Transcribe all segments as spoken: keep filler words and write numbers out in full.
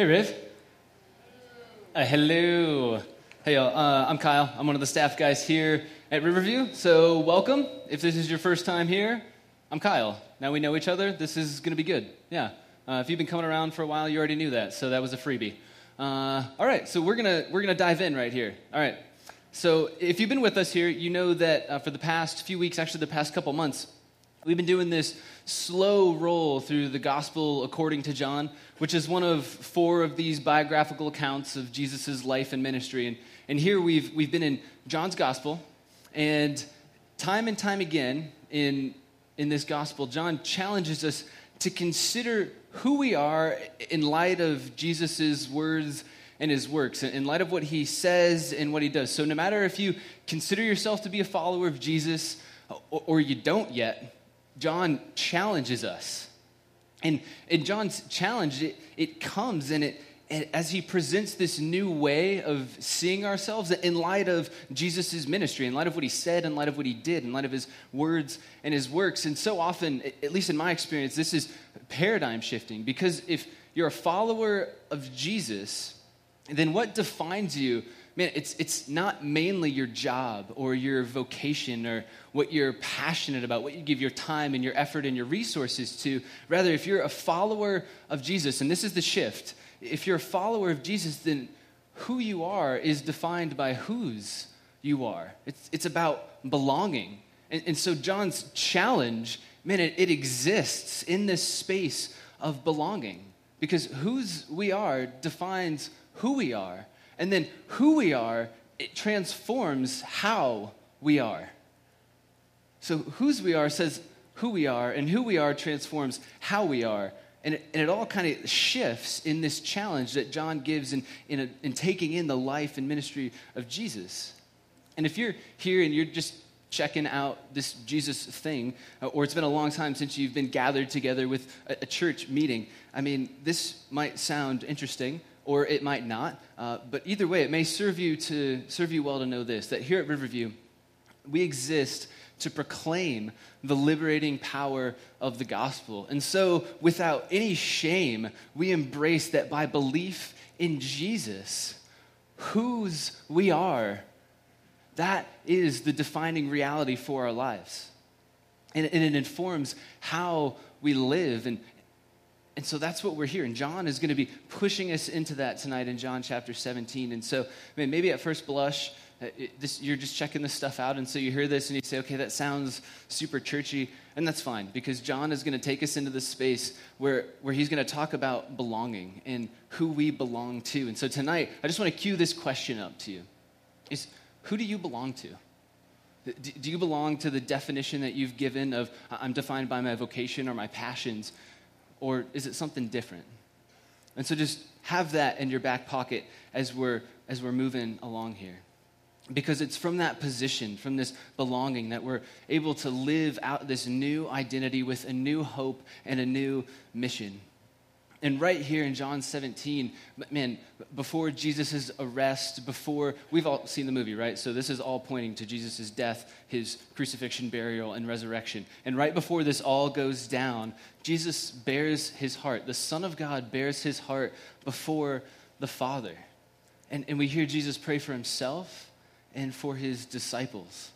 Hey, Riv. Uh, hello. Hey, y'all. Uh, I'm Kyle. I'm one of the staff guys here at Riverview. So welcome. If this is your first time here, I'm Kyle. Now we know each other. This is going to be good. Yeah. Uh, if you've been coming around for a while, you already knew that. So that was a freebie. Uh, all right. So we're gonna we're gonna dive in right here. All right. So if you've been with us here, you know that uh, for the past few weeks, actually the past couple months, we've been doing this slow roll through the Gospel according to John, which is one of four of these biographical accounts of Jesus' life and ministry. And, and here we've we've been in John's Gospel, and time and time again in, in this Gospel, John challenges us to consider who we are in light of Jesus' words and his works, in light of what he says and what he does. So no matter if you consider yourself to be a follower of Jesus or, or you don't yet, John challenges us. And in John's challenge, it, it comes and it, it as he presents this new way of seeing ourselves in light of Jesus' ministry, in light of what he said, in light of what he did, in light of his words and his works. And so often, at least in my experience, this is paradigm shifting, because if you're a follower of Jesus, then what defines you, man, it's it's not mainly your job or your vocation or what you're passionate about, what you give your time and your effort and your resources to. Rather, if you're a follower of Jesus, and this is the shift, if you're a follower of Jesus, then who you are is defined by whose you are. It's it's about belonging. And, and so John's challenge, man, it, it exists in this space of belonging, because whose we are defines who we are. And then who we are, it transforms how we are. So whose we are says who we are, and who we are transforms how we are. And it, and it all kind of shifts in this challenge that John gives in, in, a, in taking in the life and ministry of Jesus. And if you're here and you're just checking out this Jesus thing, uh, or it's been a long time since you've been gathered together with a, a church meeting, I mean, this might sound interesting, or it might not. Uh, but either way, it may serve you to serve you well to know this, that here at Riverview, we exist to proclaim the liberating power of the gospel. And so, without any shame, we embrace that by belief in Jesus, whose we are, that is the defining reality for our lives. And, and it informs how we live. And And so that's what we're here. And John is going to be pushing us into that tonight in John chapter seventeen. And so, I mean, maybe at first blush, uh, it, this, you're just checking this stuff out. And so you hear this and you say, okay, that sounds super churchy. And that's fine, because John is going to take us into this space where, where he's going to talk about belonging and who we belong to. And so tonight, I just want to cue this question up to you. Is, who do you belong to? Do you belong to the definition that you've given of, I'm defined by my vocation or my passions? Or is it something different? And so just have that in your back pocket as we're as we're moving along here. Because it's from that position, from this belonging, that we're able to live out this new identity with a new hope and a new mission. And right here in John seventeen, man, before Jesus' arrest, before, we've all seen the movie, right? So this is all pointing to Jesus' death, his crucifixion, burial, and resurrection. And right before this all goes down, Jesus bears his heart. The Son of God bears his heart before the Father. And, and we hear Jesus pray for himself and for his disciples.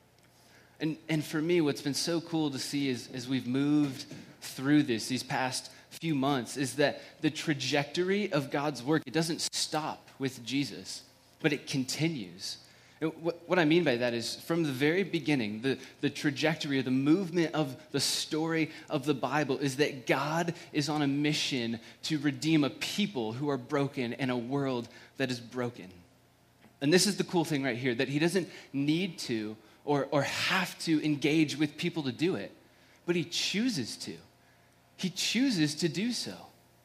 And, and for me, what's been so cool to see is as we've moved through this, these past few months, is that the trajectory of God's work, it doesn't stop with Jesus, but it continues. And what, what I mean by that is, from the very beginning, the, the trajectory or the movement of the story of the Bible is that God is on a mission to redeem a people who are broken in a world that is broken. And this is the cool thing right here, that he doesn't need to or, or have to engage with people to do it, but he chooses to. He chooses to do so.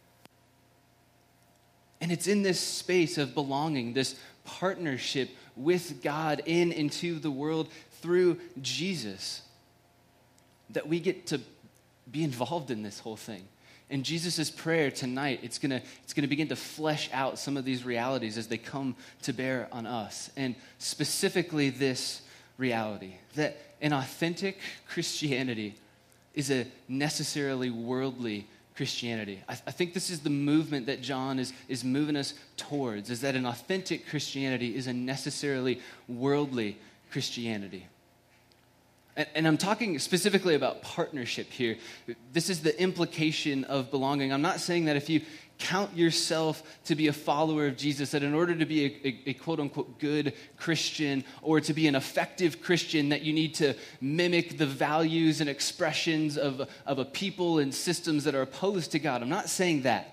And it's in this space of belonging, this partnership with God in and to the world through Jesus, that we get to be involved in this whole thing. And Jesus' prayer tonight, it's gonna, it's gonna begin to flesh out some of these realities as they come to bear on us. And specifically this reality, that an authentic Christianity is a necessarily worldly Christianity. I, I think this is the movement that John is, is moving us towards, is that an authentic Christianity is a necessarily worldly Christianity. And, and I'm talking specifically about partnership here. This is the implication of belonging. I'm not saying that if you count yourself to be a follower of Jesus, that in order to be a, a, a quote-unquote good Christian or to be an effective Christian, that you need to mimic the values and expressions of, of a people and systems that are opposed to God. I'm not saying that.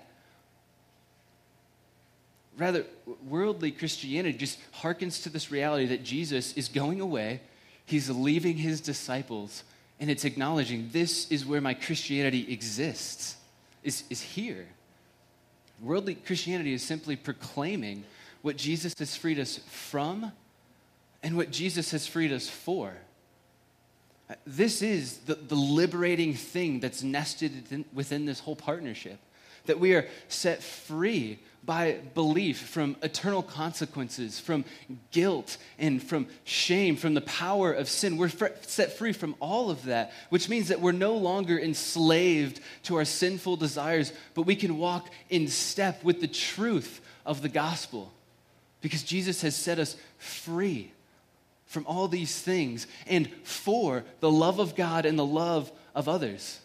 Rather, worldly Christianity just hearkens to this reality that Jesus is going away, he's leaving his disciples, and it's acknowledging this is where my Christianity exists, is, is here. Worldly Christianity is simply proclaiming what Jesus has freed us from and what Jesus has freed us for. This is the, the liberating thing that's nested within, within this whole partnership, that we are set free by belief from eternal consequences, from guilt and from shame, from the power of sin. We're fr- set free from all of that, which means that we're no longer enslaved to our sinful desires, but we can walk in step with the truth of the gospel because Jesus has set us free from all these things and for the love of God and the love of others.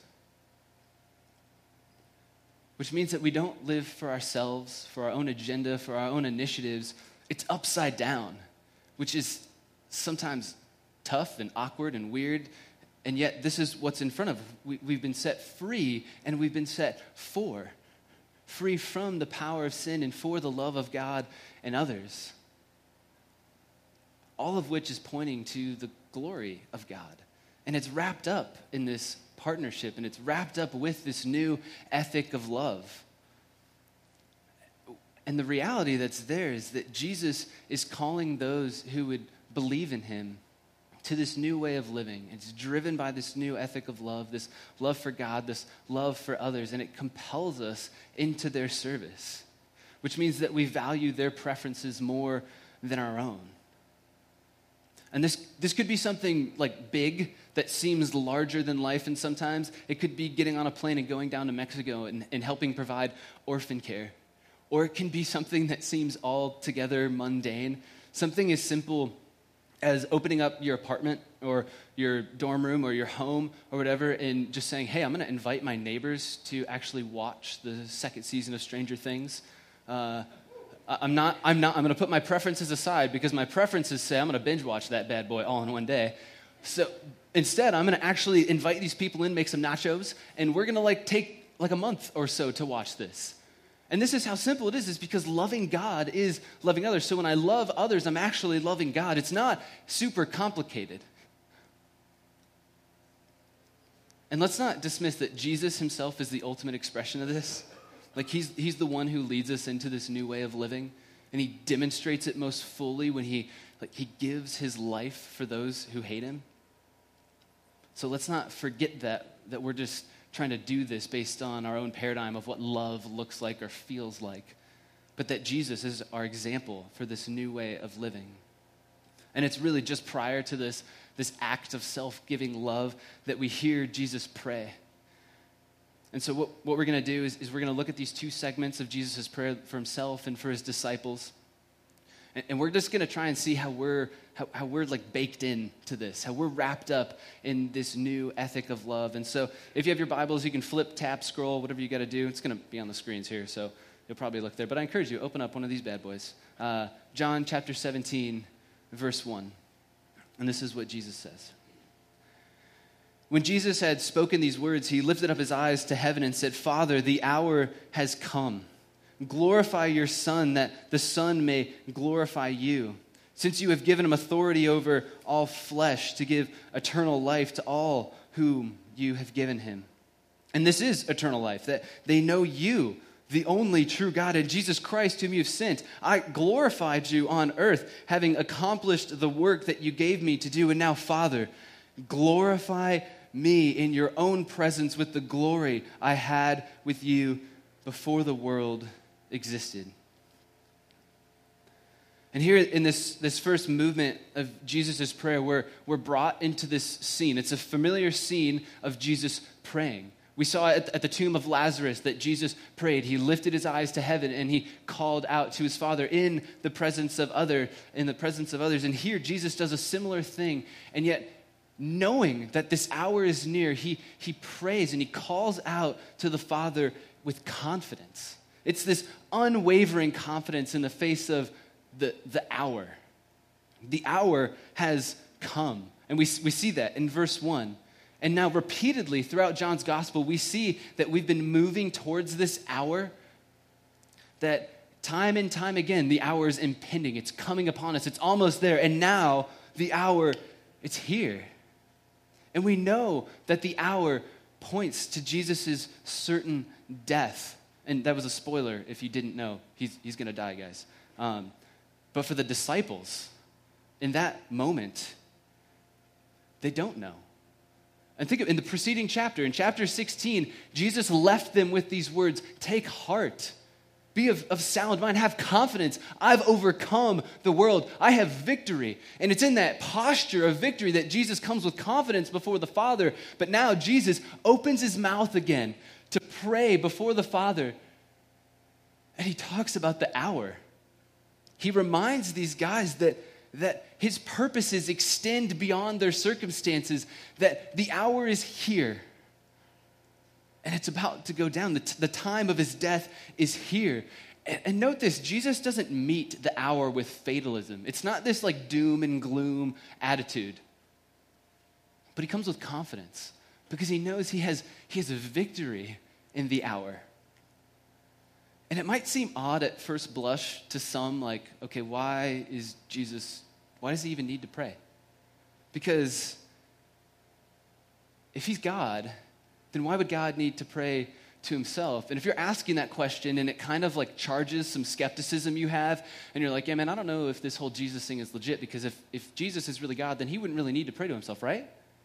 Which means that we don't live for ourselves, for our own agenda, for our own initiatives. It's upside down, which is sometimes tough and awkward and weird, and yet this is what's in front of us. We, we've been set free, and we've been set for. Free from the power of sin and for the love of God and others. All of which is pointing to the glory of God. And it's wrapped up in this partnership, and it's wrapped up with this new ethic of love. And the reality that's there is that Jesus is calling those who would believe in him to this new way of living. It's driven by this new ethic of love, this love for God, this love for others, and it compels us into their service, which means that we value their preferences more than our own. And this this could be something like big that seems larger than life, and sometimes it could be getting on a plane and going down to Mexico and, and helping provide orphan care. Or it can be something that seems altogether mundane, something as simple as opening up your apartment or your dorm room or your home or whatever and just saying, hey, I'm going to invite my neighbors to actually watch the second season of Stranger Things. Uh I'm not, I'm not, I'm going to put my preferences aside because my preferences say I'm going to binge watch that bad boy all in one day. So instead, I'm going to actually invite these people in, make some nachos, and we're going to like take like a month or so to watch this. And this is how simple it is, is because loving God is loving others. So when I love others, I'm actually loving God. It's not super complicated. And let's not dismiss that Jesus himself is the ultimate expression of this. Like he's he's the one who leads us into this new way of living, and he demonstrates it most fully when he like he gives his life for those who hate him. So let's not forget that that we're just trying to do this based on our own paradigm of what love looks like or feels like, but that Jesus is our example for this new way of living. And it's really just prior to this this act of self-giving love that we hear Jesus pray. And so what, what we're going to do is, is we're going to look at these two segments of Jesus' prayer for himself and for his disciples. And, and we're just going to try and see how we're how, how we're like baked into this, how we're wrapped up in this new ethic of love. And so if you have your Bibles, you can flip, tap, scroll, whatever you got to do. It's going to be on the screens here, so you'll probably look there. But I encourage you, open up one of these bad boys. Uh, John chapter seventeen, verse one. And this is what Jesus says. When Jesus had spoken these words, he lifted up his eyes to heaven and said, Father, the hour has come. Glorify your Son, that the Son may glorify you, since you have given him authority over all flesh to give eternal life to all whom you have given him. And this is eternal life, that they know you, the only true God, and Jesus Christ whom you have sent. I glorified you on earth, having accomplished the work that you gave me to do. And now, Father, glorify me in your own presence with the glory I had with you before the world existed. And here in this, this first movement of Jesus' prayer, we're, we're brought into this scene. It's a familiar scene of Jesus praying. We We saw at, at the tomb of Lazarus that Jesus prayed. He lifted his eyes to heaven and he called out to his Father in the presence of other, in the presence of others. And here Jesus does a similar thing, and yet knowing that this hour is near, he, he prays and he calls out to the Father with confidence. It's this unwavering confidence in the face of the, the hour. The hour has come. And we, we see that in verse one. And now repeatedly throughout John's gospel, we see that we've been moving towards this hour, that time and time again, the hour is impending. It's coming upon us. It's almost there. And now the hour, it's here. And we know that the hour points to Jesus' certain death. And that was a spoiler if you didn't know. He's, he's going to die, guys. Um, but for the disciples, in that moment, they don't know. And think of in the preceding chapter, in chapter sixteen, Jesus left them with these words, take heart, be of, of sound mind, have confidence. I've overcome the world. I have victory. And it's in that posture of victory that Jesus comes with confidence before the Father. But now Jesus opens his mouth again to pray before the Father. And he talks about the hour. He reminds these guys that that his purposes extend beyond their circumstances, that the hour is here, and it's about to go down. The, t- the time of his death is here. And, and note this, Jesus doesn't meet the hour with fatalism. It's not this like doom and gloom attitude, but he comes with confidence because he knows he has, he has a victory in the hour. And it might seem odd at first blush to some, like, okay, why is Jesus, why does he even need to pray? Because if he's God, then why would God need to pray to himself? And if you're asking that question and it kind of like charges some skepticism you have, and you're like, yeah, man, I don't know if this whole Jesus thing is legit, because if, if Jesus is really God, then he wouldn't really need to pray to himself, right?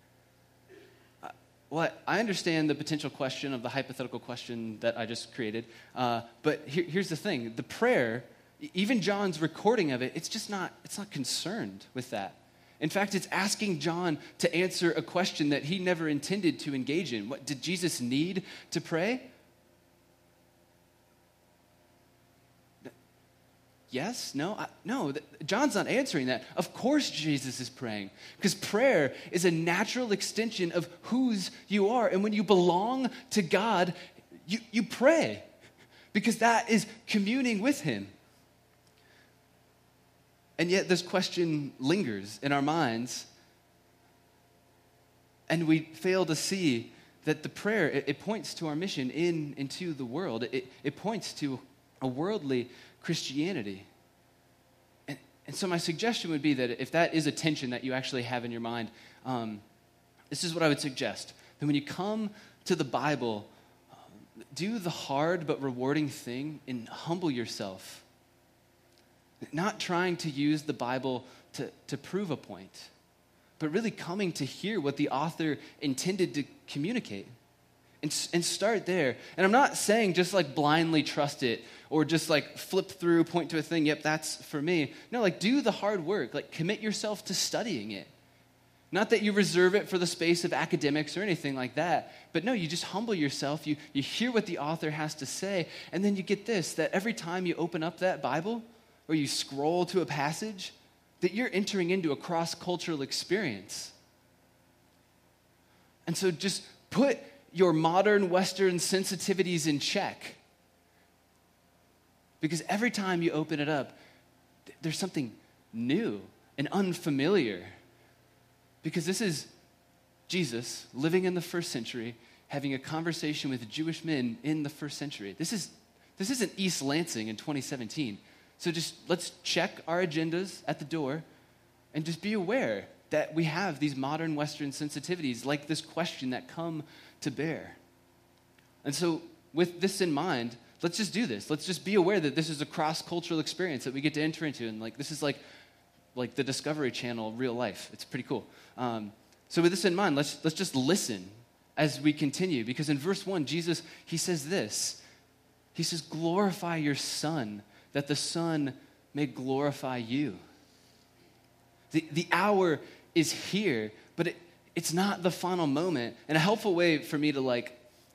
Well, I understand the potential question of the hypothetical question that I just created, uh, but here, here's the thing. The prayer, even John's recording of it, it's just not, it's not concerned with that. In fact, it's asking John to answer a question that he never intended to engage in. What, did Jesus need to pray? Yes? No? I, no, th- John's not answering that. Of course Jesus is praying, because prayer is a natural extension of whose you are. And when you belong to God, you, you pray, because that is communing with him. And yet this question lingers in our minds, and we fail to see that the prayer, it, it points to our mission in into the world. It, it points to a worldly Christianity. And, and so my suggestion would be that if that is a tension that you actually have in your mind, um, this is what I would suggest. That when you come to the Bible, do the hard but rewarding thing and humble yourself. Not trying to use the Bible to, to prove a point, but really coming to hear what the author intended to communicate. And, and start there. And I'm not saying just like blindly trust it or just like flip through, point to a thing, yep, that's for me. No, like do the hard work. Like commit yourself to studying it. Not that you reserve it for the space of academics or anything like that, but no, you just humble yourself. You, you hear what the author has to say, and then you get this, that every time you open up that Bible or you scroll to a passage, that you're entering into a cross-cultural experience. And so just put your modern Western sensitivities in check. Because every time you open it up, th- there's something new and unfamiliar. Because this is Jesus living in the first century, having a conversation with Jewish men in the first century. This is this isn't East Lansing in twenty seventeen. So just let's check our agendas at the door and just be aware that we have these modern Western sensitivities like this question that come to bear. And so with this in mind, let's just do this. Let's just be aware that this is a cross-cultural experience that we get to enter into. And like this is like, like the Discovery Channel real life. It's pretty cool. Um, so with this in mind, let's, let's just listen as we continue. Because in verse one, Jesus, he says this. He says, glorify your Son, that the Son may glorify you. The, the hour is here, but it, it's not the final moment. And a helpful way for me to like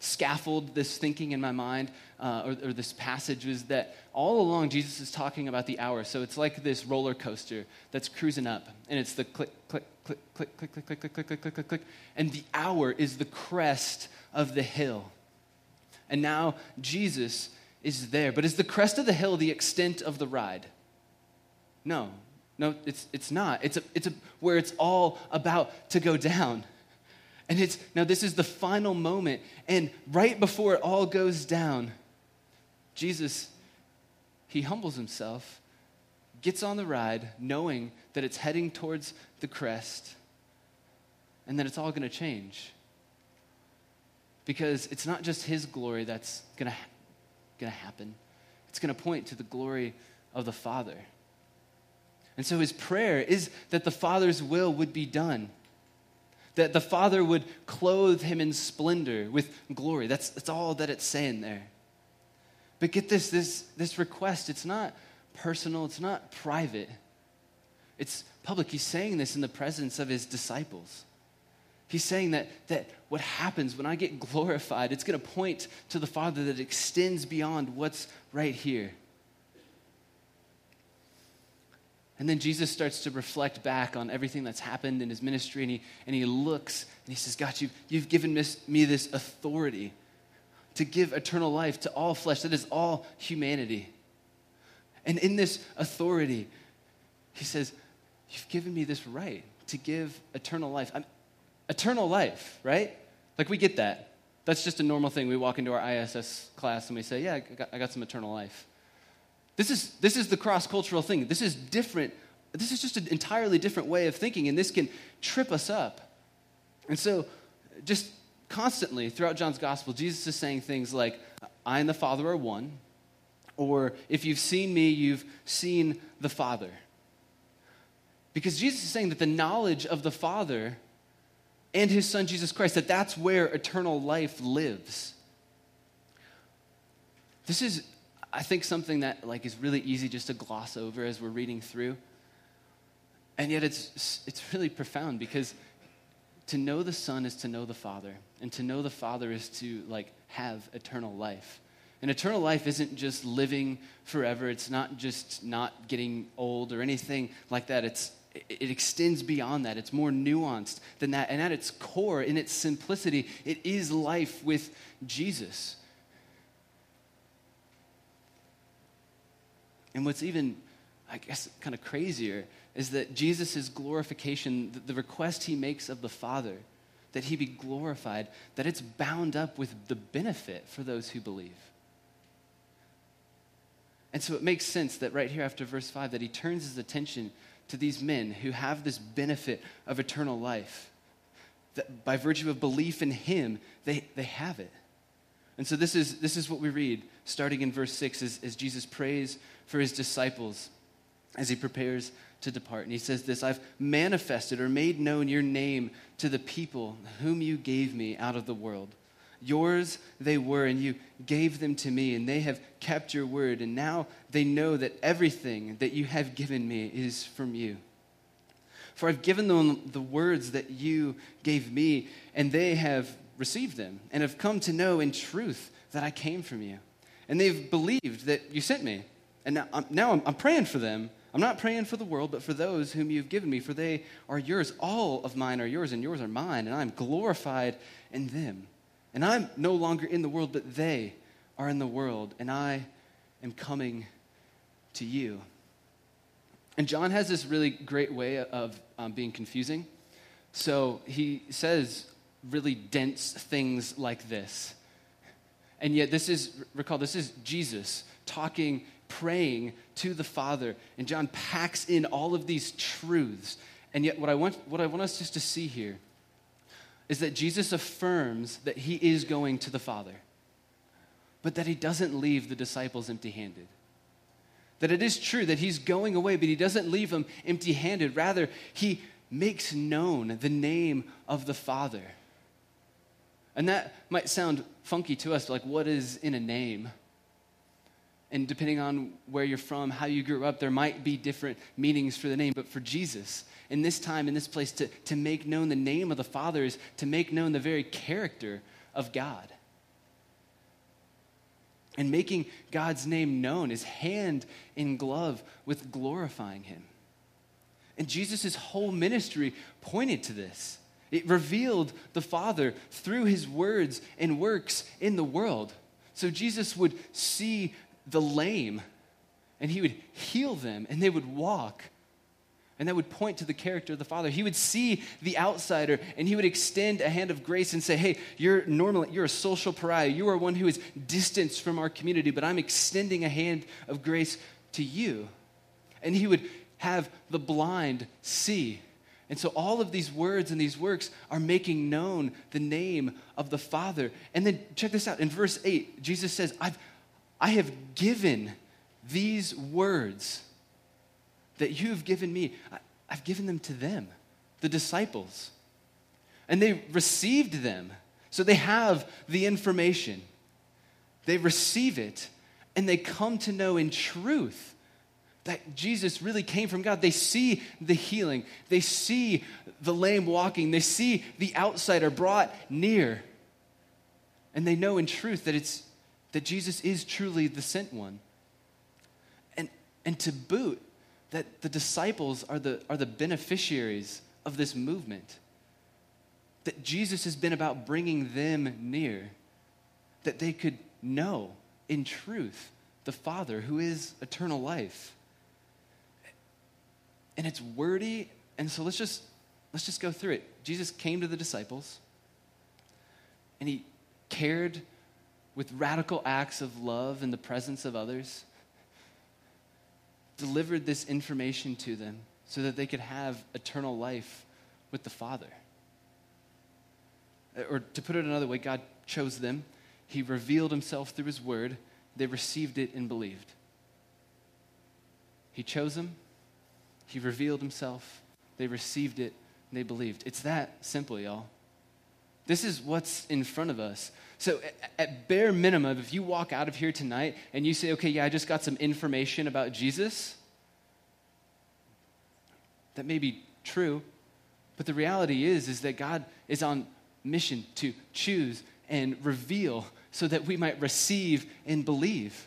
scaffold this thinking in my mind, uh, or, or this passage, was that all along Jesus is talking about the hour. So it's like this roller coaster that's cruising up, and it's the click, click, click, click, click, click, click, click, click, click, click, click, click, and the hour is the crest of the hill. And now Jesus is there. But is the crest of the hill the extent of the ride? No. No, it's it's not. It's a, it's a, where it's all about to go down. And it's, now this is the final moment. And right before it all goes down, Jesus, he humbles himself, gets on the ride, knowing that it's heading towards the crest, and that it's all going to change. Because it's not just his glory that's going to going to happen. It's going to point to the glory of the Father. And so his prayer is that the Father's will would be done, that the Father would clothe him in splendor with glory. That's, that's all that it's saying there. But get this, this, this request, it's not personal, it's not private. It's public. He's saying this in the presence of his disciples. He's saying that, that what happens when I get glorified, it's going to point to the Father that extends beyond what's right here. And then Jesus starts to reflect back on everything that's happened in his ministry, and he, and he looks and he says, God, you've, you've given me this authority to give eternal life to all flesh, that is all humanity. And in this authority, he says, you've given me this right to give eternal life. I'm, eternal life, right? Like, we get that. That's just a normal thing. We walk into our I S S class and we say, yeah, I got, I got some eternal life. This is this is the cross-cultural thing. This is different. This is just an entirely different way of thinking, and this can trip us up. And so just constantly throughout John's gospel, Jesus is saying things like, I and the Father are one, or if you've seen me, you've seen the Father. Because Jesus is saying that the knowledge of the Father and his Son, Jesus Christ, that that's where eternal life lives. This is, I think, something that like is really easy just to gloss over as we're reading through. And yet it's it's really profound, because to know the Son is to know the Father, and to know the Father is to like have eternal life. And eternal life isn't just living forever. It's not just not getting old or anything like that. It's it extends beyond that. It's more nuanced than that. And at its core, in its simplicity, it is life with Jesus. And what's even, I guess, kind of crazier is that Jesus' glorification, the, the request he makes of the Father, that he be glorified, that it's bound up with the benefit for those who believe. And so it makes sense that right here after verse five, that he turns his attention to these men who have this benefit of eternal life. That by virtue of belief in him, they, they have it. And so this is this is what we read, starting in verse six, as, as Jesus prays for his disciples as he prepares to depart. And he says this, I've manifested or made known your name to the people whom you gave me out of the world. Yours they were, and you gave them to me, and they have kept your word. And now they know that everything that you have given me is from you. For I've given them the words that you gave me, and they have received them, and have come to know in truth that I came from you. And they've believed that you sent me. And now I'm, now I'm, I'm praying for them. I'm not praying for the world, but for those whom you've given me, for they are yours. All of mine are yours, and yours are mine, and I'm glorified in them. And I'm no longer in the world, but they are in the world, and I am coming to you. And John has this really great way of um, being confusing. So he says really dense things like this. And yet this is, recall, this is Jesus talking, praying to the Father. And John packs in all of these truths. And yet what I want, what I want us just to see here is that Jesus affirms that he is going to the Father, but that he doesn't leave the disciples empty-handed. That it is true that he's going away, but he doesn't leave them empty-handed. Rather, he makes known the name of the Father. And that might sound funky to us, like what is in a name? And depending on where you're from, how you grew up, there might be different meanings for the name. But for Jesus, in this time, in this place, to, to make known the name of the Father is to make known the very character of God. And making God's name known is hand in glove with glorifying him. And Jesus' whole ministry pointed to this. It revealed the Father through his words and works in the world. So Jesus would see the lame, and he would heal them, and they would walk. And that would point to the character of the Father. He would see the outsider, and he would extend a hand of grace and say, hey, you're normally, you're a social pariah. You are one who is distanced from our community, but I'm extending a hand of grace to you. And he would have the blind see. And so all of these words and these works are making known the name of the Father. And then check this out. In verse eight, Jesus says, I've, I have given these words that you have given me, I, I've given them to them, the disciples. And they received them. So they have the information. They receive it, and they come to know in truth that Jesus really came from God. They see the healing. They see the lame walking. They see the outsider brought near. And they know in truth that it's that Jesus is truly the sent one. And, and to boot, that the disciples are the, are the beneficiaries of this movement. That Jesus has been about bringing them near. That they could know in truth the Father who is eternal life. And it's wordy, and so let's just let's just go through it. Jesus came to the disciples, and he cared with radical acts of love in the presence of others, delivered this information to them so that they could have eternal life with the Father. Or to put it another way, God chose them. He revealed himself through his word. They received it and believed. He chose them. He revealed himself. They received it and they believed. It's that simple, y'all. This is what's in front of us. So at bare minimum, if you walk out of here tonight and you say, okay, yeah, I just got some information about Jesus, that may be true, but the reality is, is that God is on mission to choose and reveal so that we might receive and believe.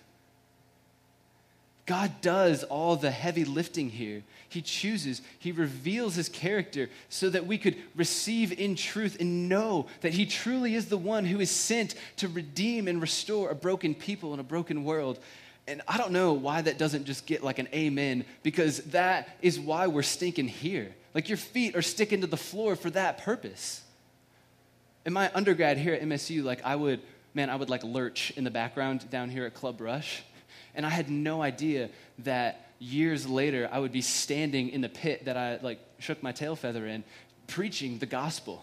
God does all the heavy lifting here. He chooses, he reveals his character so that we could receive in truth and know that he truly is the one who is sent to redeem and restore a broken people in a broken world. And I don't know why that doesn't just get like an amen, because that is why we're stinking here. Like your feet are sticking to the floor for that purpose. In my undergrad here at M S U, like I would, man, I would like lurch in the background down here at Club Rush. And I had no idea that years later I would be standing in the pit that I like shook my tail feather in, preaching the gospel.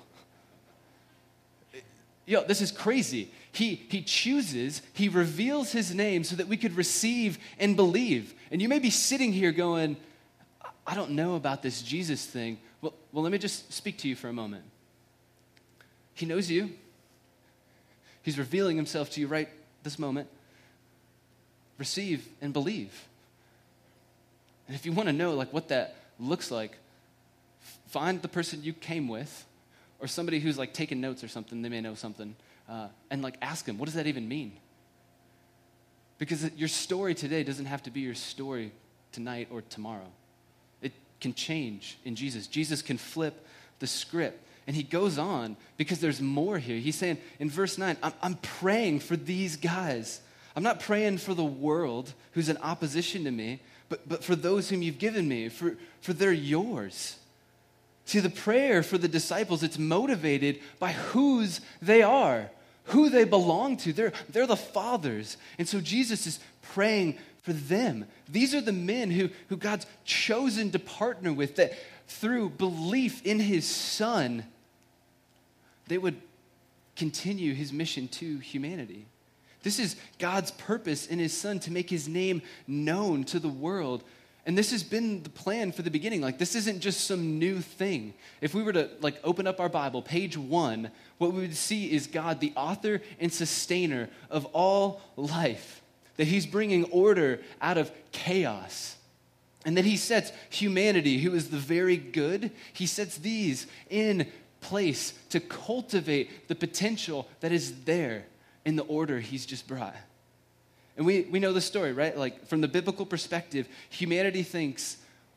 Yo, this is crazy. He, he chooses, he reveals his name so that we could receive and believe. And you may be sitting here going, I don't know about this Jesus thing. Well, well, let me just speak to you for a moment. He knows you. He's revealing himself to you right this moment. Receive and believe. And if you want to know like what that looks like, find the person you came with, or somebody who's like taking notes or something. They may know something, uh, and like ask them, what does that even mean? Because your story today doesn't have to be your story tonight or tomorrow. It can change in Jesus. Jesus can flip the script. And he goes on because there's more here. He's saying in verse nine, I'm, I'm praying for these guys. I'm not praying for the world who's in opposition to me, but, but for those whom you've given me, for, for they're yours. See, the prayer for the disciples, it's motivated by whose they are, who they belong to. They're, they're the Father's. And so Jesus is praying for them. These are the men who, who God's chosen to partner with, that through belief in his Son, they would continue his mission to humanity. This is God's purpose in his Son, to make his name known to the world. And this has been the plan for the beginning. Like, this isn't just some new thing. If we were to like open up our Bible, page one, what we would see is God, the author and sustainer of all life, that he's bringing order out of chaos. And then he sets humanity, who is the very good, he sets these in place to cultivate the potential that is there in the order he's just brought. And we, we know the story, right? Like from the biblical perspective, humanity thinks,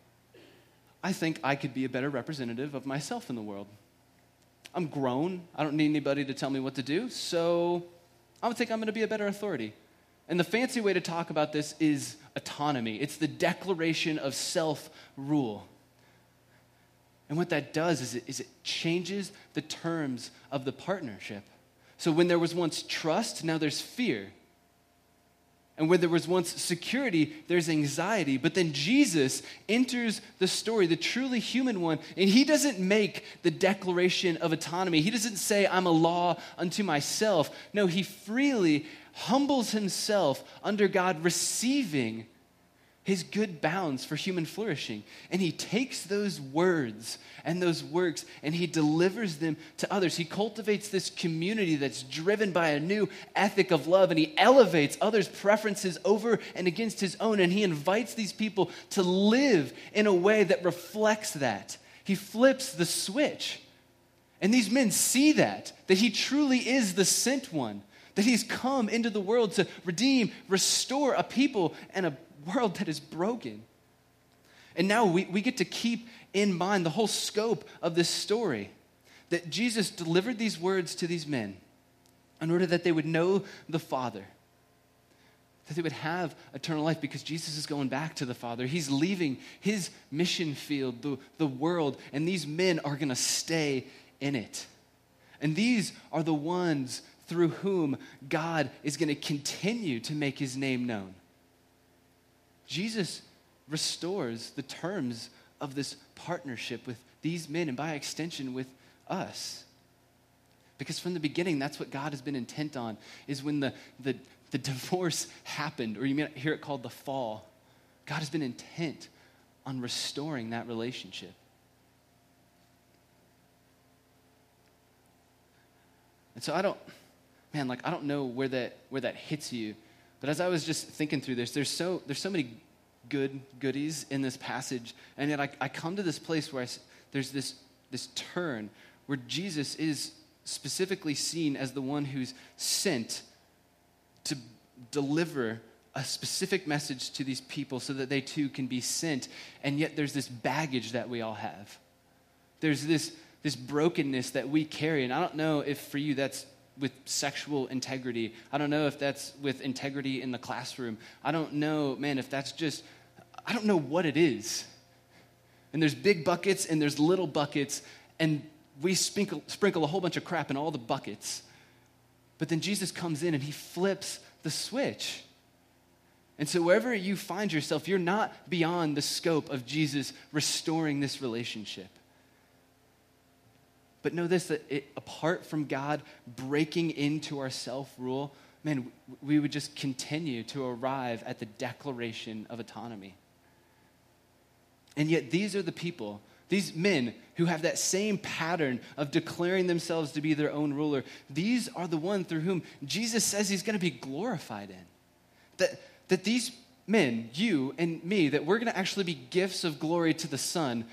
I think I could be a better representative of myself in the world. I'm grown. I don't need anybody to tell me what to do, so I think I'm going to be a better authority. And the fancy way to talk about this is autonomy. It's the declaration of self-rule. And what that does is it, is it changes the terms of the partnership. So when there was once trust, now there's fear. And where there was once security, there's anxiety. But then Jesus enters the story, the truly human one, and he doesn't make the declaration of autonomy. He doesn't say, I'm a law unto myself. No, he freely humbles himself under God, receiving his good bounds for human flourishing. And he takes those words and those works and he delivers them to others. He cultivates this community that's driven by a new ethic of love, and he elevates others' preferences over and against his own, and he invites these people to live in a way that reflects that. He flips the switch. And these men see that, that he truly is the sent one, that he's come into the world to redeem, restore a people and a world that is broken. And now we, we get to keep in mind the whole scope of this story, that Jesus delivered these words to these men in order that they would know the Father, that they would have eternal life, because Jesus is going back to the Father. He's leaving his mission field, the, the world, and these men are going to stay in it. And these are the ones through whom God is going to continue to make his name known. Jesus restores the terms of this partnership with these men, and by extension with us. Because from the beginning, that's what God has been intent on, is when the, the, the divorce happened, or you may hear it called the fall, God has been intent on restoring that relationship. And so I don't, man, like I don't know where that where that hits you. But as I was just thinking through this, there's so there's so many good goodies in this passage, and yet I, I come to this place where I, there's this this turn where Jesus is specifically seen as the one who's sent to deliver a specific message to these people so that they too can be sent, and yet there's this baggage that we all have. There's this this brokenness that we carry, and I don't know if for you that's with sexual integrity. I don't know if that's with integrity in the classroom. I don't know, man, if that's just, I don't know what it is. And there's big buckets and there's little buckets, and we sprinkle, sprinkle a whole bunch of crap in all the buckets. But then Jesus comes in and he flips the switch. And so wherever you find yourself, you're not beyond the scope of Jesus restoring this relationship. But know this, that it, apart from God breaking into our self-rule, man, we would just continue to arrive at the declaration of autonomy. And yet these are the people, these men who have that same pattern of declaring themselves to be their own ruler. These are the one through whom Jesus says he's going to be glorified in. That, that these men, you and me, that we're going to actually be gifts of glory to the Son.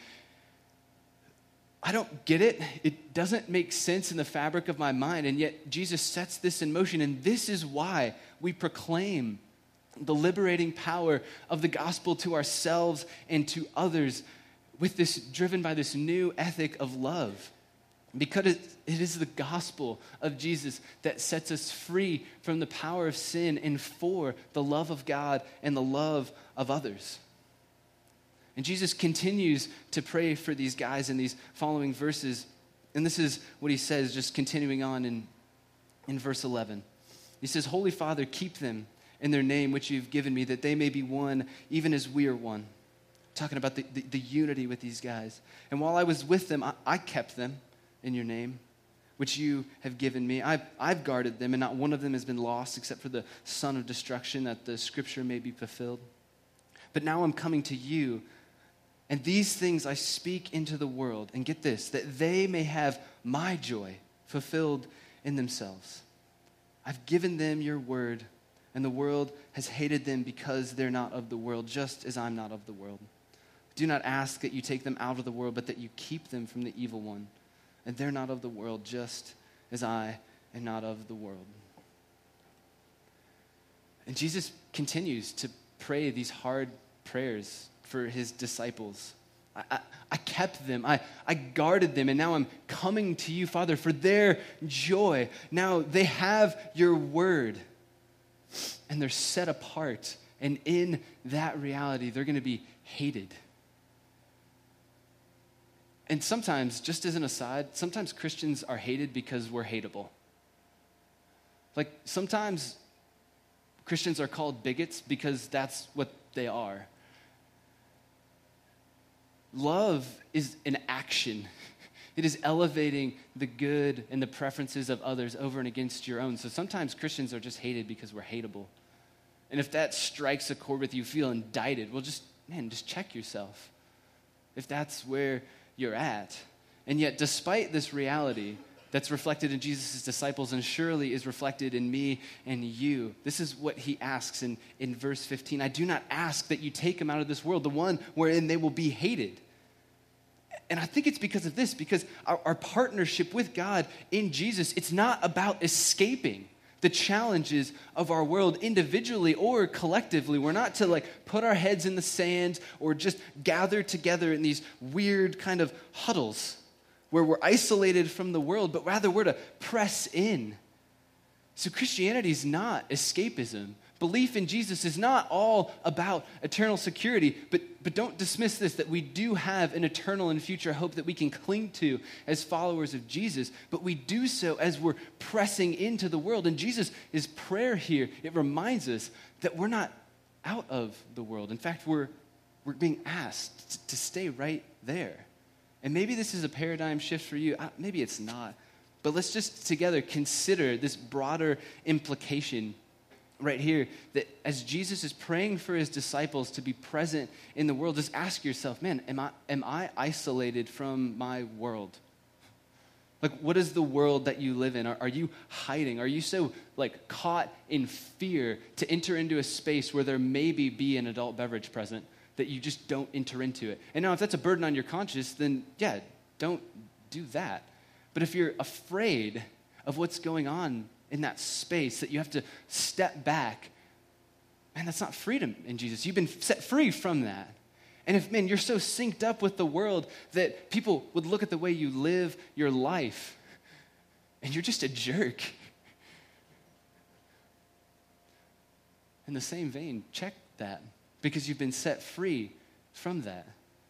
I don't get it. It doesn't make sense in the fabric of my mind, and yet Jesus sets this in motion, and this is why we proclaim the liberating power of the gospel to ourselves and to others with this, driven by this new ethic of love. Because it, it is the gospel of Jesus that sets us free from the power of sin and for the love of God and the love of others. And Jesus continues to pray for these guys in these following verses. And this is what he says, just continuing on in, in verse eleven. He says, Holy Father, keep them in their name which you've given me, that they may be one, even as we are one. Talking about the, the, the unity with these guys. And while I was with them, I, I kept them in your name, which you have given me. I've, I've guarded them, and not one of them has been lost except for the son of destruction, that the scripture may be fulfilled. But now I'm coming to you, and these things I speak into the world, and get this, that they may have my joy fulfilled in themselves. I've given them your word, and the world has hated them because they're not of the world, just as I'm not of the world. Do not ask that you take them out of the world, but that you keep them from the evil one. And they're not of the world, just as I am not of the world. And Jesus continues to pray these hard prayers for his disciples. I, I, I kept them, I, I guarded them, and now I'm coming to you, Father, for their joy. Now they have your word, and they're set apart. And in that reality, they're going to be hated. And sometimes, just as an aside, sometimes Christians are hated because we're hateable. Like sometimes Christians are called bigots because that's what they are. Love is an action. It is elevating the good and the preferences of others over and against your own. So sometimes Christians are just hated because we're hateable. And if that strikes a chord with you, feel indicted, well, just, man, just check yourself if that's where you're at. And yet, despite this reality that's reflected in Jesus' disciples and surely is reflected in me and you, this is what he asks in, in verse fifteen. I do not ask that you take them out of this world, the one wherein they will be hated. And I think it's because of this, because our, our partnership with God in Jesus, it's not about escaping the challenges of our world individually or collectively. We're not to like put our heads in the sand or just gather together in these weird kind of huddles where we're isolated from the world, but rather we're to press in. So Christianity is not escapism. Belief in Jesus is not all about eternal security, but, but don't dismiss this, that we do have an eternal and future hope that we can cling to as followers of Jesus, but we do so as we're pressing into the world. And Jesus' his prayer here, it reminds us that we're not out of the world. In fact, we're, we're being asked to stay right there. And maybe this is a paradigm shift for you. Maybe it's not. But let's just together consider this broader implication right here, that as Jesus is praying for his disciples to be present in the world, just ask yourself, man, am I, am I isolated from my world? Like, what is the world that you live in? Are, are you hiding? Are you so, like, caught in fear to enter into a space where there maybe be an adult beverage present that you just don't enter into it? And now, if that's a burden on your conscience, then, yeah, don't do that. But if you're afraid of what's going on in that space, that you have to step back, man, that's not freedom in Jesus. You've been set free from that. And if, man, you're so synced up with the world that people would look at the way you live your life, and you're just a jerk. In the same vein, check that, because you've been set free from that.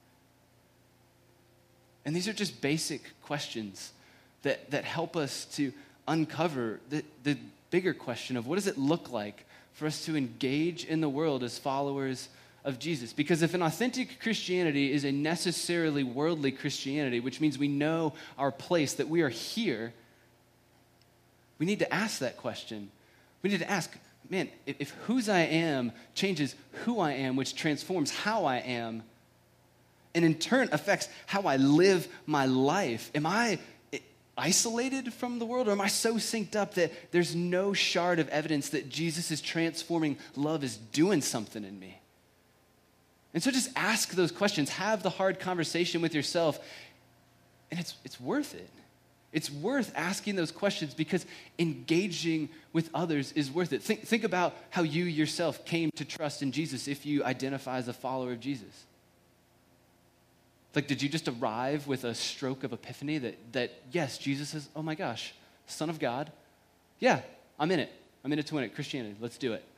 And these are just basic questions that, that help us to uncover the, the bigger question of what does it look like for us to engage in the world as followers of Jesus? Because if an authentic Christianity is a necessarily worldly Christianity, which means we know our place, that we are here, we need to ask that question. We need to ask, man, if, if whose I am changes who I am, which transforms how I am, and in turn affects how I live my life, am I isolated from the world, or am I so synced up that there's no shard of evidence that Jesus' transforming love is doing something in me? And so just ask those questions. Have the hard conversation with yourself, and it's it's worth it. It's worth asking those questions because engaging with others is worth it. Think, think about how you yourself came to trust in Jesus if you identify as a follower of Jesus. Like, did you just arrive with a stroke of epiphany that, that yes, Jesus is, oh my gosh, Son of God? Yeah, I'm in it. I'm in it to win it. Christianity, let's do it.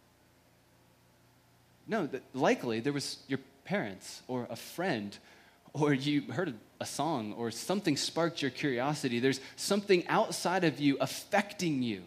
No, that likely there was your parents or a friend, or you heard a song or something sparked your curiosity. There's something outside of you affecting you.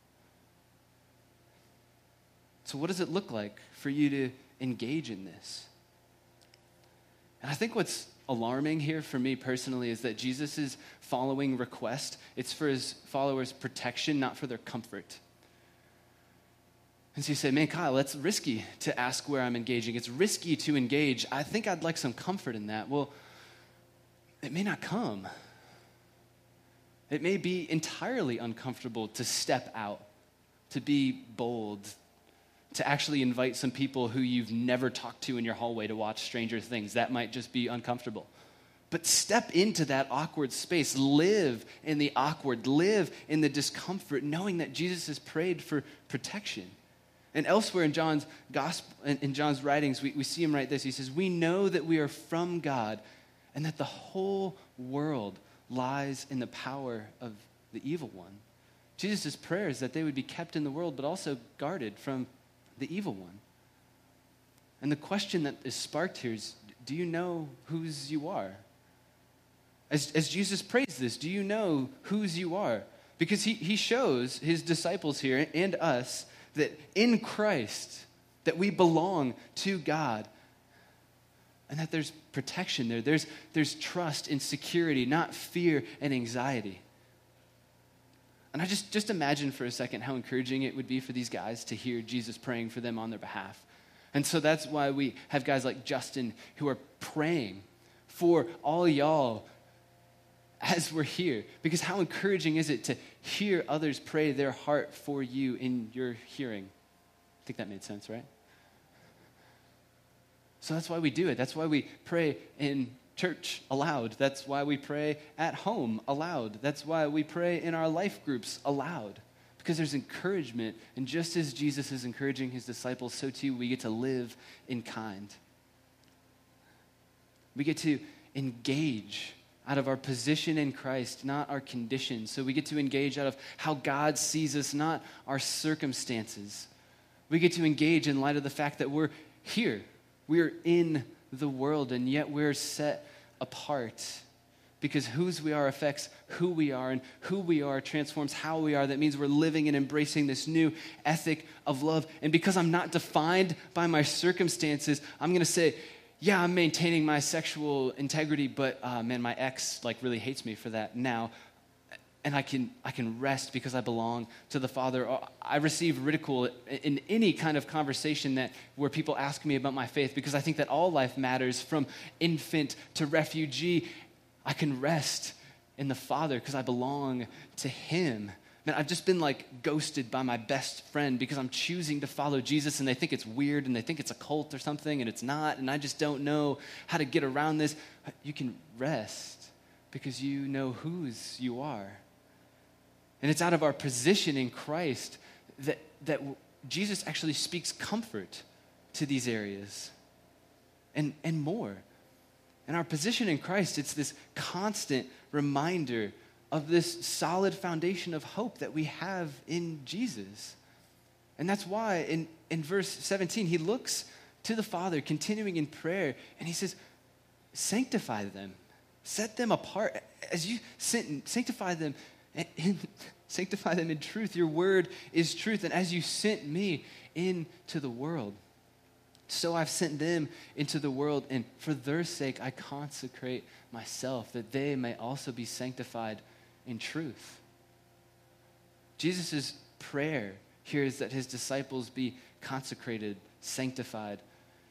So what does it look like for you to engage in this? And I think what's alarming here for me personally is that Jesus' following request, it's for his followers' protection, not for their comfort. And so you say, man, Kyle, that's risky to ask where I'm engaging. It's risky to engage. I think I'd like some comfort in that. Well, it may not come. It may be entirely uncomfortable to step out, to be bold, to actually invite some people who you've never talked to in your hallway to watch Stranger Things. That might just be uncomfortable. But step into that awkward space. Live in the awkward. Live in the discomfort, knowing that Jesus has prayed for protection. And elsewhere in John's gospel, in, in John's writings, we, we see him write this. He says, we know that we are from God and that the whole world lies in the power of the evil one. Jesus' prayer is that they would be kept in the world, but also guarded from the evil one. And the question that is sparked here is, do you know whose you are? As, as Jesus prays this, do you know whose you are? Because he, he shows his disciples here and us that in Christ, that we belong to God, and that there's protection there. There's, there's trust and security, not fear and anxiety. And I just, just imagine for a second how encouraging it would be for these guys to hear Jesus praying for them on their behalf. And so that's why we have guys like Justin who are praying for all y'all as we're here. Because how encouraging is it to hear others pray their heart for you in your hearing? I think that made sense, right? So that's why we do it. That's why we pray in church aloud. That's why we pray at home aloud. That's why we pray in our life groups aloud. Because there's encouragement. And just as Jesus is encouraging his disciples, so too we get to live in kind. We get to engage out of our position in Christ, not our condition. So we get to engage out of how God sees us, not our circumstances. We get to engage in light of the fact that we're here. We're in the world, and yet we're set apart. Because whose we are affects who we are, and who we are transforms how we are. That means we're living and embracing this new ethic of love. And because I'm not defined by my circumstances, I'm going to say, yeah, I'm maintaining my sexual integrity, but uh, man, my ex like really hates me for that now. And I can I can rest because I belong to the Father. I receive ridicule in any kind of conversation that where people ask me about my faith, because I think that all life matters, from infant to refugee. I can rest in the Father because I belong to him. Man, I've just been like ghosted by my best friend because I'm choosing to follow Jesus, and they think it's weird and they think it's a cult or something, and it's not, and I just don't know how to get around this. You can rest because you know whose you are. And it's out of our position in Christ that, that Jesus actually speaks comfort to these areas and, and more. In our position in Christ, it's this constant reminder of this solid foundation of hope that we have in Jesus. And that's why in, in verse seventeen, he looks to the Father, continuing in prayer, and he says, sanctify them, set them apart. As you sanctify them, in, sanctify them in truth. Your word is truth. And as you sent me into the world, so I've sent them into the world, and for their sake I consecrate myself, that they may also be sanctified in truth. Jesus' prayer here is that his disciples be consecrated, sanctified.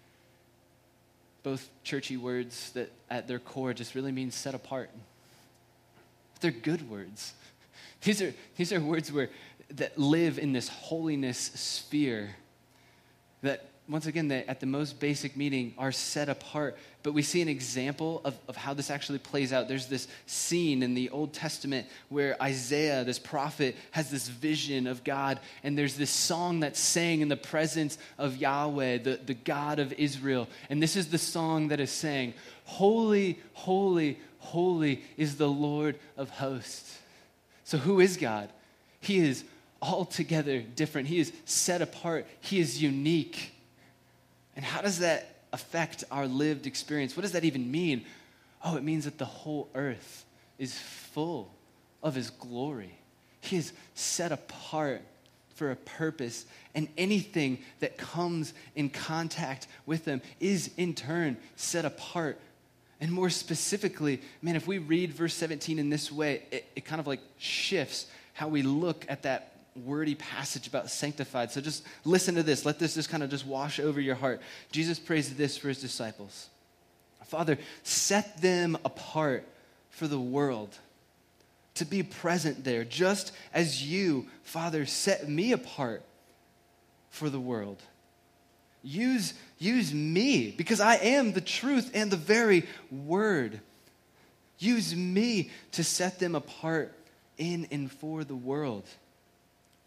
Both churchy words that at their core just really mean set apart. They're good words. These are, these are words where that live in this holiness sphere that, once again, they, at the most basic meaning, are set apart. But we see an example of, of how this actually plays out. There's this scene in the Old Testament where Isaiah, this prophet, has this vision of God, and there's this song that's sang in the presence of Yahweh, the, the God of Israel. And this is the song that is saying, holy, holy, holy is the Lord of hosts. So who is God? He is altogether different. He is set apart. He is unique. And how does that affect our lived experience? What does that even mean? Oh, it means that the whole earth is full of his glory. He is set apart for a purpose, and anything that comes in contact with him is in turn set apart. And more specifically, man, if we read verse seventeen in this way, it, it kind of like shifts how we look at that wordy passage about sanctified. So just listen to this. Let this just kind of just wash over your heart. Jesus prays this for his disciples. Father, set them apart for the world, to be present there, just as you, Father, set me apart for the world. Use, use me, because I am the truth and the very word. Use me to set them apart in and for the world.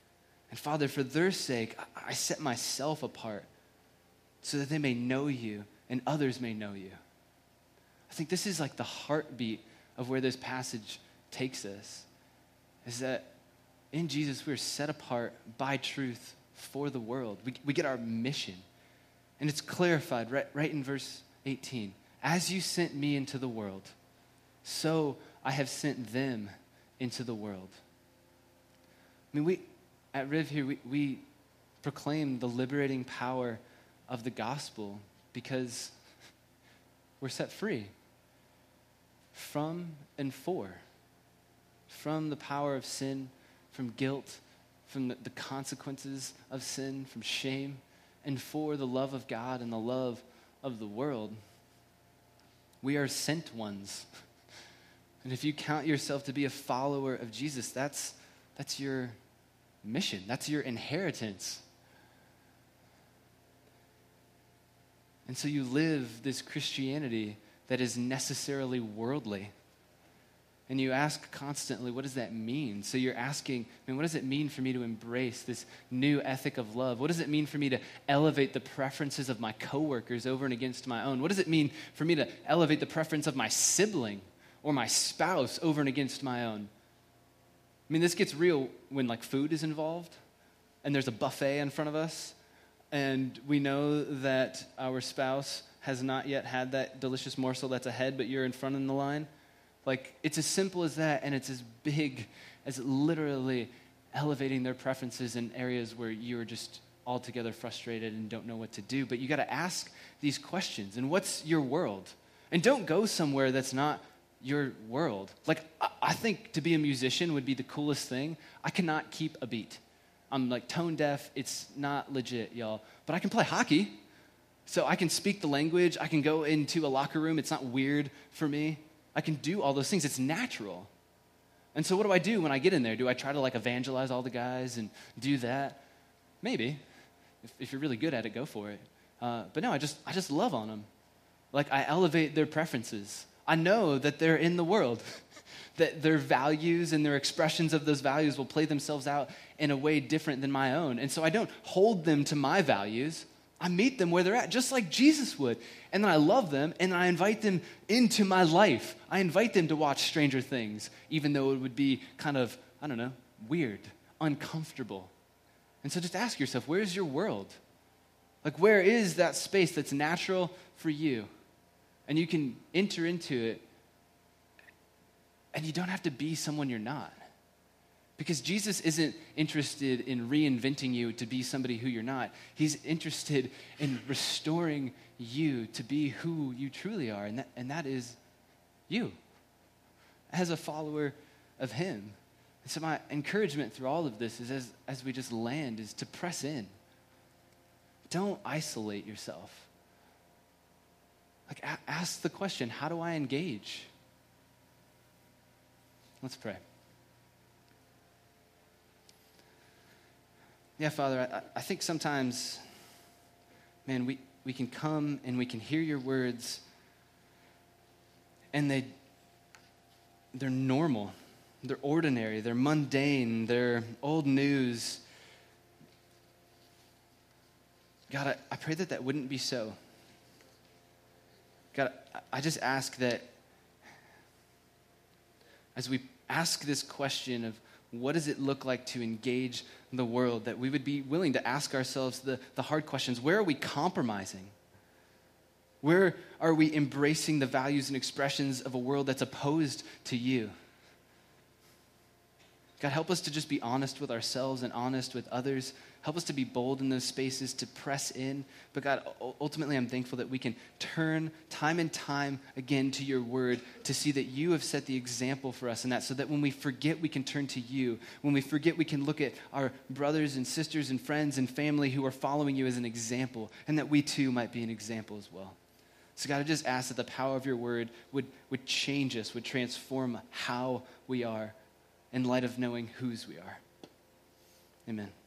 And Father, for their sake, I set myself apart so that they may know you and others may know you. I think this is like the heartbeat of where this passage takes us, is that in Jesus we're set apart by truth for the world. We, we get our mission. And it's clarified right, right in verse eighteen. As you sent me into the world, so I have sent them into the world. I mean, we at Riv here, we, we proclaim the liberating power of the gospel because we're set free from and for, from the power of sin, from guilt, from the, the consequences of sin, from shame, and for the love of God and the love of the world. We are sent ones. And if you count yourself to be a follower of Jesus, that's that's your mission. That's your inheritance. And so you live this Christianity that is necessarily worldly. And you ask constantly, what does that mean? So you're asking, I mean, what does it mean for me to embrace this new ethic of love? What does it mean for me to elevate the preferences of my coworkers over and against my own? What does it mean for me to elevate the preference of my sibling or my spouse over and against my own? I mean, this gets real when like food is involved and there's a buffet in front of us and we know that our spouse has not yet had that delicious morsel that's ahead, but you're in front in the line. Like, it's as simple as that, and it's as big as literally elevating their preferences in areas where you're just altogether frustrated and don't know what to do. But you got to ask these questions. And what's your world? And don't go somewhere that's not your world. Like, I think to be a musician would be the coolest thing. I cannot keep a beat. I'm like tone deaf. It's not legit, y'all. But I can play hockey. So I can speak the language. I can go into a locker room. It's not weird for me. I can do all those things. It's natural. And so what do I do when I get in there? Do I try to like evangelize all the guys and do that? Maybe. If, if you're really good at it, go for it. Uh, but no, I just I just love on them. Like, I elevate their preferences. I know that they're in the world, that their values and their expressions of those values will play themselves out in a way different than my own. And so I don't hold them to my values. I meet them where they're at, just like Jesus would. And then I love them, and I invite them into my life. I invite them to watch Stranger Things, even though it would be kind of, I don't know, weird, uncomfortable. And so just ask yourself, where's your world? Like, where is that space that's natural for you? And you can enter into it, and you don't have to be someone you're not. Because Jesus isn't interested in reinventing you to be somebody who you're not. He's interested in restoring you to be who you truly are, and that, and that is you, as a follower of him. And so my encouragement through all of this is, as, as we just land, is to press in. Don't isolate yourself. Like, a- ask the question, how do I engage? Let's pray. Yeah, Father, I, I think sometimes, man, we, we can come and we can hear your words, and they, they're normal, they're ordinary, they're mundane, they're old news. God, I, I pray that that wouldn't be so. God, I, I just ask that as we ask this question of what does it look like to engage the world, that we would be willing to ask ourselves the, the hard questions. Where are we compromising? Where are we embracing the values and expressions of a world that's opposed to you? God, help us to just be honest with ourselves and honest with others. Help us to be bold in those spaces, to press in. But God, ultimately, I'm thankful that we can turn time and time again to your word to see that you have set the example for us in that, so that when we forget, we can turn to you. When we forget, we can look at our brothers and sisters and friends and family who are following you as an example, and that we too might be an example as well. So God, I just ask that the power of your word would, would change us, would transform how we are in light of knowing whose we are. Amen.